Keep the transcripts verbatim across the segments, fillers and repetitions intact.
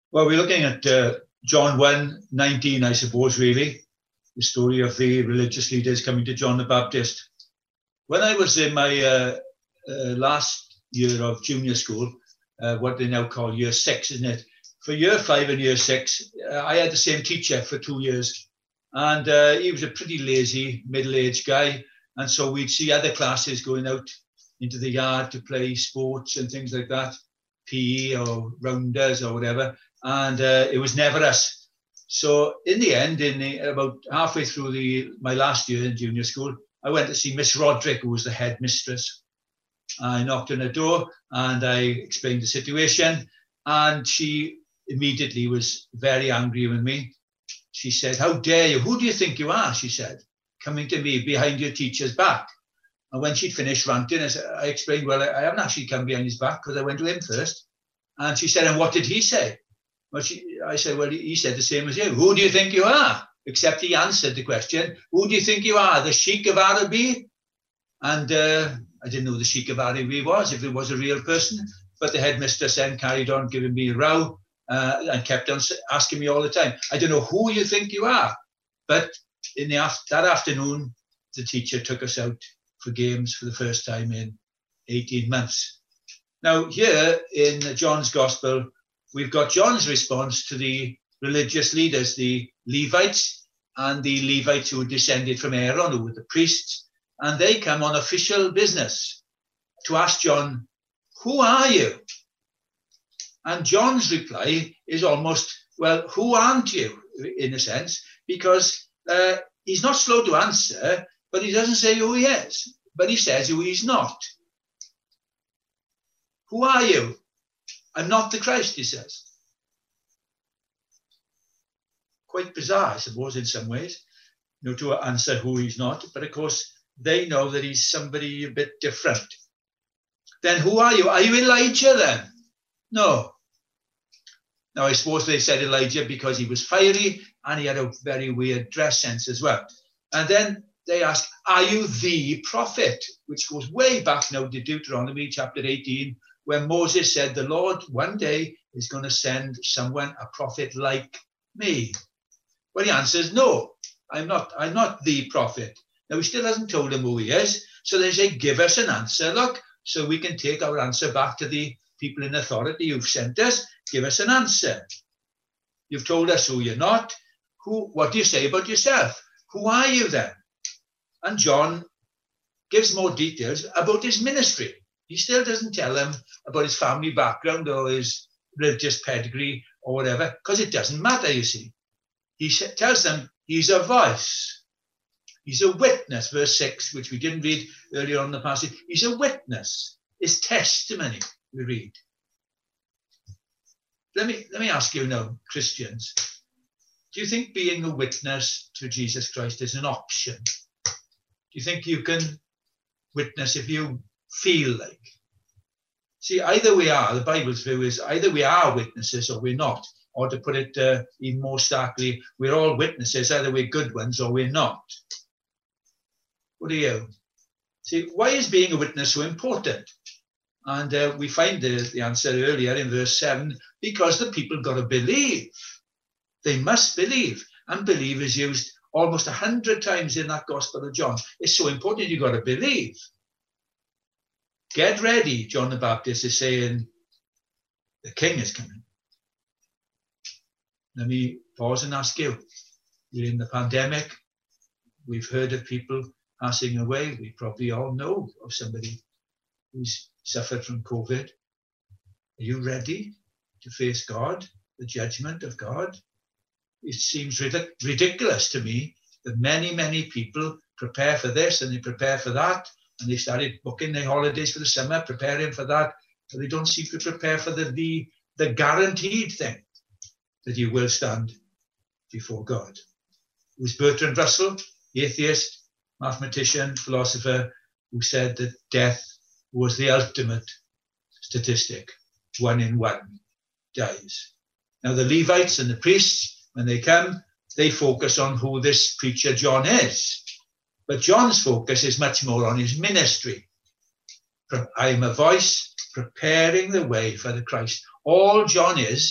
Well, we're looking at uh, John one nineteen, I suppose, really, the story of the religious leaders coming to John the Baptist. When I was in my uh, uh, last year of junior school, uh, what they now call year six, isn't it? For year five and year six, uh, I had the same teacher for two years. And uh, he was a pretty lazy, middle-aged guy. And so we'd see other classes going out into the yard to play sports and things like that, P E or rounders or whatever. And uh, it was never us. So in the end, in the, about halfway through the my last year in junior school, I went to see Miss Roderick, who was the head mistress. I knocked on her door and I explained the situation. And she immediately was very angry with me. She said, "How dare you? Who do you think you are?" she said, "coming to me behind your teacher's back." And when she'd finished ranting, I, said, I explained, well, I, I haven't actually come behind his back because I went to him first. And she said, "And what did he say?" Well, she, I said, "Well, he said the same as you. Who do you think you are?" Except he answered the question, "Who do you think you are, the Sheikh of Araby?" And uh, I didn't know who the Sheikh of Araby was, if it was a real person. But the headmistress then carried on giving me a row uh, and kept on asking me all the time, "I don't know who you think you are." But in the af- that afternoon, the teacher took us out for games for the first time in eighteen months. Now, here in John's Gospel, we've got John's response to the religious leaders, the Levites, and the Levites who descended from Aaron, who were the priests, and they come on official business to ask John, "Who are you?" And John's reply is almost, well, who aren't you, in a sense, because uh, he's not slow to answer, but he doesn't say who he is, but he says who he's not. "Who are you?" "I'm not the Christ," he says. Quite bizarre, I suppose, in some ways, you know, to answer who he's not. But of course, they know that he's somebody a bit different. Then who are you? Are you Elijah then? No. Now, I suppose they said Elijah because he was fiery and he had a very weird dress sense as well. And then they ask, "Are you the prophet?" Which goes way back now to Deuteronomy chapter eighteen, when Moses said, "The Lord one day is going to send someone, a prophet like me." Well, the answer is no, I'm not, I'm not the prophet. Now, he still hasn't told them who he is. So they say, "Give us an answer, look, so we can take our answer back to the people in authority who've sent us. Give us an answer. You've told us who you're not. Who? What do you say about yourself? Who are you then?" And John gives more details about his ministry. He still doesn't tell them about his family background or his religious pedigree or whatever, because it doesn't matter, you see. He tells them he's a voice. He's a witness, verse six, which we didn't read earlier on in the passage. He's a witness. His testimony, we read. Let me, let me ask you now, Christians, do you think being a witness to Jesus Christ is an option? Do you think you can witness if you feel like? See, either we are, the Bible's view is either we are witnesses or we're not. Or to put it uh, even more starkly, we're all witnesses, either we're good ones or we're not. What do you? See, why is being a witness so important? And uh, we find the, the answer earlier in verse seven, because the people got to believe. They must believe. And believe is used almost a hundred times in that Gospel of John. It's so important, you've got to believe. Get ready, John the Baptist is saying, the king is coming. Let me pause and ask you, we're in the pandemic. We've heard of people passing away. We probably all know of somebody who's suffered from COVID. Are you ready to face God, the judgment of God? It seems ridic- ridiculous to me that many, many people prepare for this and they prepare for that, and they started booking their holidays for the summer, preparing for that, but they don't seem to prepare for the, the, the guaranteed thing that you will stand before God. It was Bertrand Russell, atheist, mathematician, philosopher, who said that death was the ultimate statistic. One in one dies. Now, the Levites and the priests, when they come, they focus on who this preacher John is. But John's focus is much more on his ministry. I am a voice preparing the way for the Christ. All John is,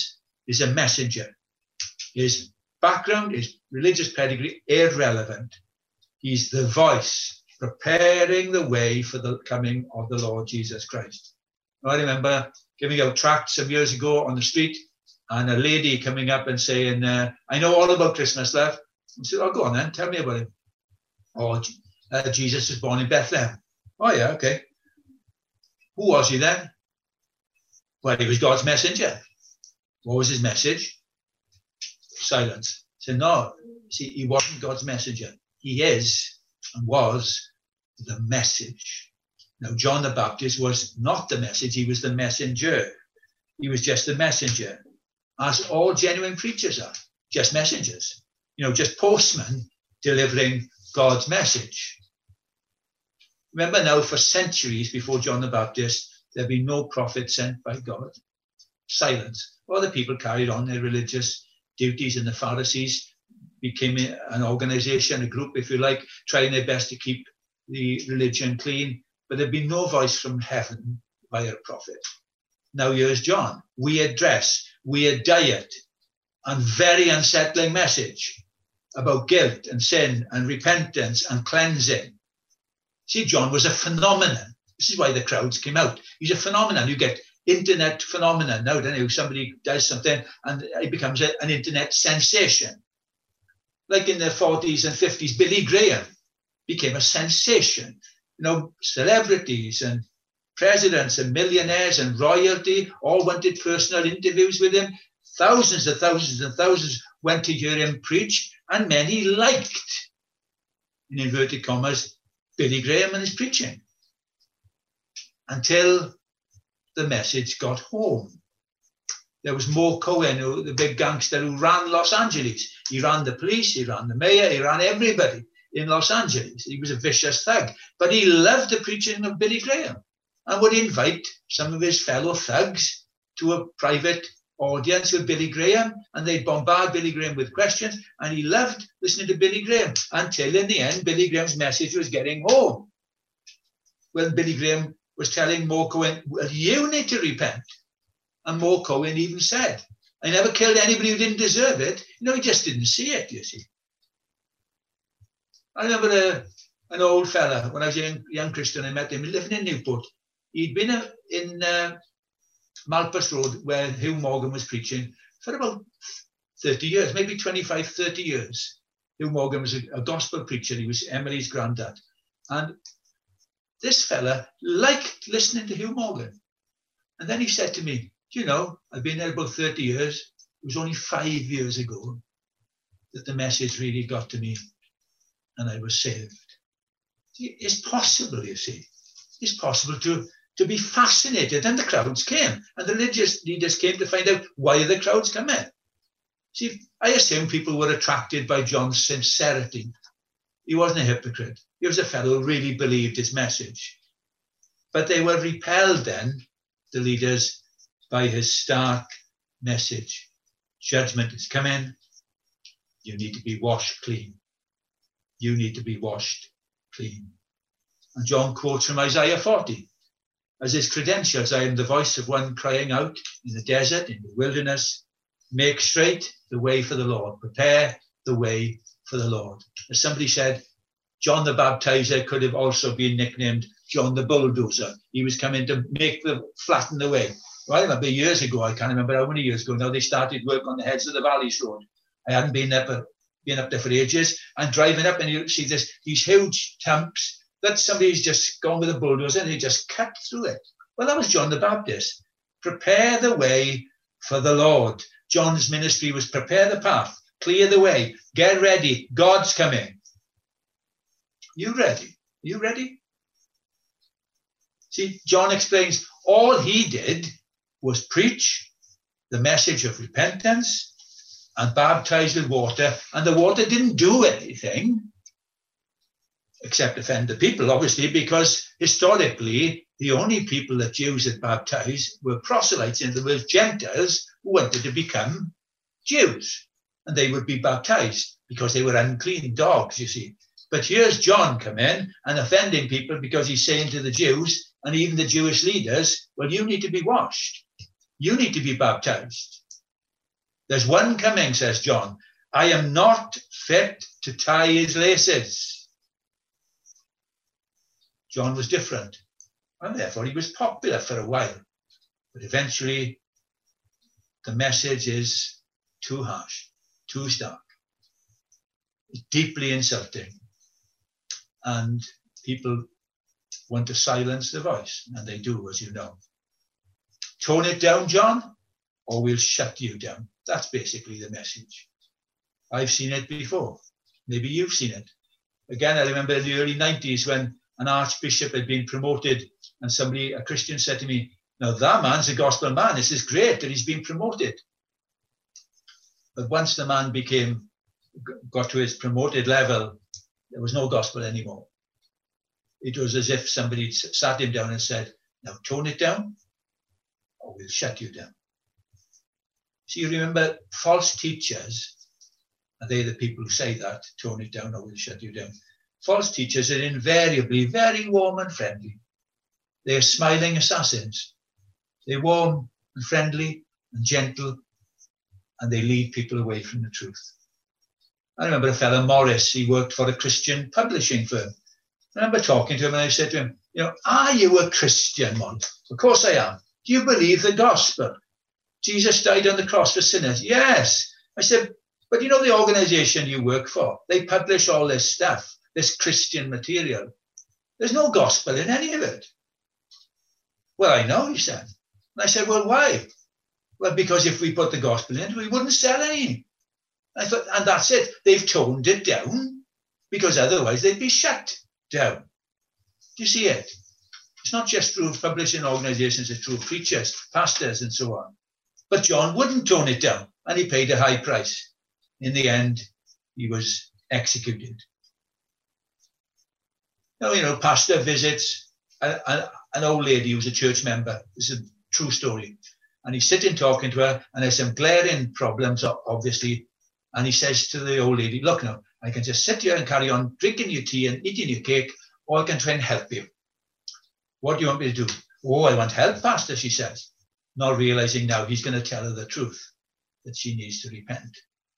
is a messenger. His background, his religious pedigree, irrelevant. He's the voice preparing the way for the coming of the Lord Jesus Christ. I remember giving out tracts some years ago on the street, and a lady coming up and saying, uh, I know all about Christmas, love. I said, oh, go on then, tell me about it. Oh, uh, Jesus was born in Bethlehem. Oh, yeah, okay. Who was he then? Well, he was God's messenger. What was his message? Silence. So no, see, he wasn't God's messenger. He is and was the message. Now, John the Baptist was not the message, he was the messenger. He was just the messenger, as all genuine preachers are, just messengers. You know, just postmen delivering God's message. Remember now, for centuries before John the Baptist, there had been no prophet sent by God. Silence. Well, the people carried on their religious duties, and the Pharisees became an organization, a group, if you like, trying their best to keep the religion clean. But there'd been no voice from heaven by a prophet. Now here's John. Weird dress, weird diet, and very unsettling message about guilt and sin and repentance and cleansing. See, John was a phenomenon. This is why the crowds came out. He's a phenomenon. You get internet phenomenon now, don't you? Somebody does something and it becomes a, an internet sensation. Like in the forties and fifties, Billy Graham became a sensation. You know, celebrities and presidents and millionaires and royalty all wanted personal interviews with him. Thousands and thousands and thousands went to hear him preach, and many liked, in inverted commas, Billy Graham and his preaching. Until the message got home. There was Mo Cohen, who, the big gangster who ran Los Angeles. He ran the police, he ran the mayor, he ran everybody in Los Angeles. He was a vicious thug, but he loved the preaching of Billy Graham and would invite some of his fellow thugs to a private audience with Billy Graham, and they'd bombard Billy Graham with questions, and he loved listening to Billy Graham until in the end Billy Graham's message was getting home. When Billy Graham was telling Mo Cohen, well, you need to repent. And Mo Cohen even said, I never killed anybody who didn't deserve it. You know, he just didn't see it, you see. I remember a, an old fella, when I was a young, young Christian, I met him, living in Newport. He'd been a, in uh, Malpas Road, where Hugh Morgan was preaching, for about thirty years, maybe twenty-five, thirty years. Hugh Morgan was a, a gospel preacher. He was Emily's granddad. And this fella liked listening to Hugh Morgan. And then he said to me, do you know, I've been there about thirty years. It was only five years ago that the message really got to me and I was saved. See, it's possible, you see. It's possible to, to be fascinated. And the crowds came. And the religious leaders came to find out why the crowds come in. See, I assume people were attracted by John's sincerity. He wasn't a hypocrite. He was a fellow who really believed his message. But they were repelled then, the leaders, by his stark message. Judgment is coming. You need to be washed clean. You need to be washed clean. And John quotes from Isaiah forty. As his credentials, I am the voice of one crying out in the desert, in the wilderness, make straight the way for the Lord. Prepare the way for the Lord. As somebody said, John the Baptizer could have also been nicknamed John the Bulldozer. He was coming to make the flatten the way. Well, I remember years ago, I can't remember how many years ago now, they started work on the Heads of the Valleys Road. I hadn't been up, uh, been up there for ages, and driving up and you see this, these huge dumps that somebody's just gone with a bulldozer and they just cut through it. Well, that was John the Baptist. Prepare the way for the Lord. John's ministry was prepare the path, clear the way, get ready, God's coming. You ready? You ready? See, John explains all he did was preach the message of repentance and baptize with water, and the water didn't do anything except offend the people, obviously, because historically the only people that Jews had baptized were proselytes, in other words, Gentiles who wanted to become Jews, and they would be baptized because they were unclean dogs, you see. But here's John come in and offending people because he's saying to the Jews and even the Jewish leaders, well, you need to be washed. You need to be baptized. There's one coming, says John. I am not fit to tie his laces. John was different, and therefore he was popular for a while. But eventually, the message is too harsh, too stark. It's deeply insulting. And people want to silence the voice, and they do, as you know. Tone it down, John, or we'll shut you down. That's basically the message. I've seen it before. Maybe you've seen it. Again, I remember in the early nineties when an archbishop had been promoted, and somebody, a Christian, said to me, now that man's a gospel man. This is great that he's been promoted. But once the man became, got to his promoted level, there was no gospel anymore. It was as if somebody sat him down and said, now tone it down, or we'll shut you down. So you remember, false teachers, are they the people who say that, tone it down or we'll shut you down? False teachers are invariably very warm and friendly. They're smiling assassins. They're warm and friendly and gentle, and they lead people away from the truth. I remember a fellow, Morris, he worked for a Christian publishing firm. I remember talking to him and I said to him, you know, are you a Christian, Mon? Of course I am. Do you believe the gospel? Jesus died on the cross for sinners. Yes. I said, but you know the organization you work for, they publish all this stuff, this Christian material. There's no gospel in any of it. Well, I know, he said. And I said, well, why? Well, because if we put the gospel in, we wouldn't sell any. I thought, and that's it. They've toned it down because otherwise they'd be shut down. Do you see it? It's not just true of publishing organizations, it's true of preachers, pastors, and so on. But John wouldn't tone it down, and he paid a high price. In the end, he was executed. Now, you know, pastor visits a, a, an old lady who's a church member. This is a true story. And he's sitting talking to her, and there's some glaring problems, obviously. And he says to the old lady, look now, I can just sit here and carry on drinking your tea and eating your cake, or I can try and help you. What do you want me to do? Oh, I want help, pastor, she says, not realizing now he's going to tell her the truth, that she needs to repent.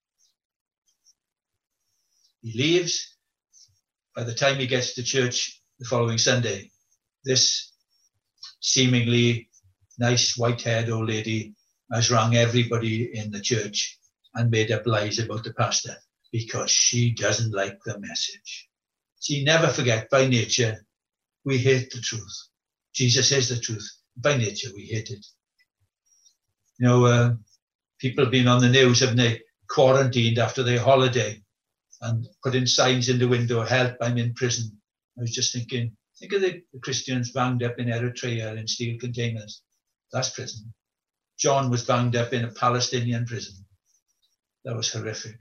He leaves. By the time he gets to church the following Sunday, this seemingly nice white-haired old lady has rung everybody in the church and made up lies about the pastor because she doesn't like the message. See, never forget, by nature, we hate the truth. Jesus is the truth. By nature, we hate it. You know, uh, people have been on the news, haven't they, quarantined after their holiday and putting signs in the window, help, I'm in prison. I was just thinking, think of the, the Christians bound up in Eritrea in steel containers. That's prison. John was bound up in a Palestinian prison. That was horrific.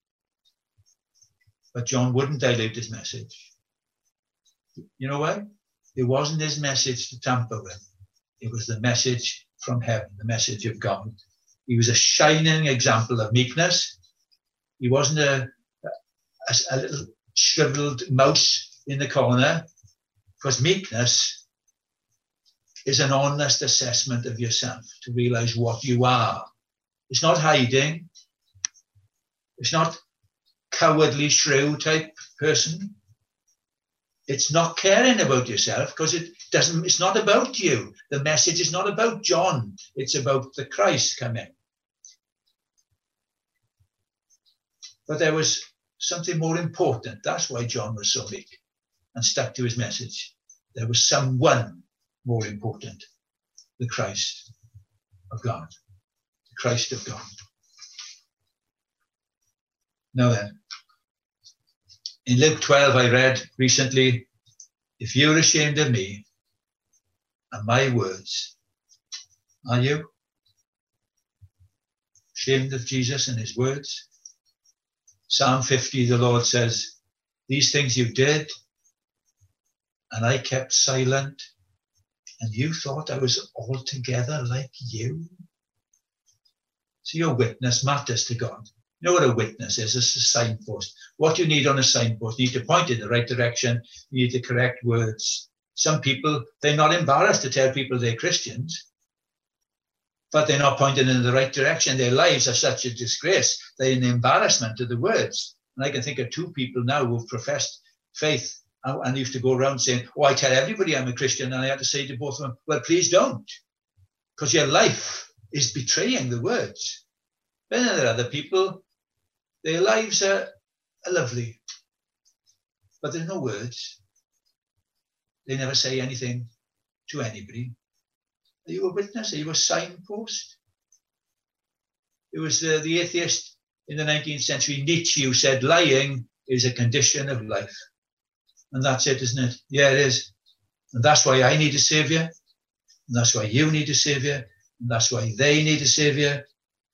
But John wouldn't dilute his message. You know why? It wasn't his message to tamper with. It was the message from heaven, the message of God. He was a shining example of meekness. He wasn't a, a, a little shriveled mouse in the corner, because meekness is an honest assessment of yourself, to realize what you are. It's not hiding. It's not cowardly shrew type person. It's not caring about yourself, because it doesn't, it's not about you. The message is not about John. It's about the Christ coming. But there was something more important. That's why John was so meek and stuck to his message. There was someone more important, the Christ of God, the Christ of God. Now then, in Luke twelve, I read recently, if you're ashamed of me and my words, are you? Ashamed of Jesus and his words? Psalm fifty, the Lord says, these things you did, and I kept silent, and you thought I was altogether like you. So your witness matters to God. You know what a witness is? It's a signpost. What you need on a signpost, you need to point in the right direction. You need the correct words. Some people, they're not embarrassed to tell people they're Christians. but they're not pointing in the right direction. Their lives are such a disgrace. They're an embarrassment to the words. And I can think of two people now who've professed faith and used to go around saying, oh, I tell everybody I'm a Christian. And I had to say to both of them, well, please don't, because your life is betraying the words. Then there are other people, their lives are, are lovely, but there's no words. They never say anything to anybody. Are you a witness? Are you a signpost? It was uh, the atheist in the nineteenth century, Nietzsche, who said lying is a condition of life. And that's it, isn't it? Yeah, it is. And that's why I need a saviour. And that's why you need a saviour. And that's why they need a saviour.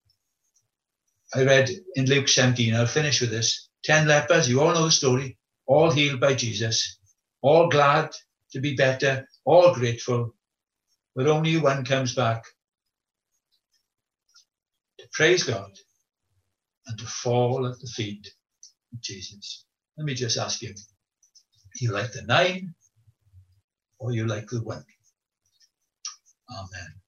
I read in Luke seventeen, I'll finish with this, ten lepers, you all know the story, all healed by Jesus, all glad to be better, all grateful, but only one comes back to praise God and to fall at the feet of Jesus. Let me just ask you, you like the nine or you like the one? Amen.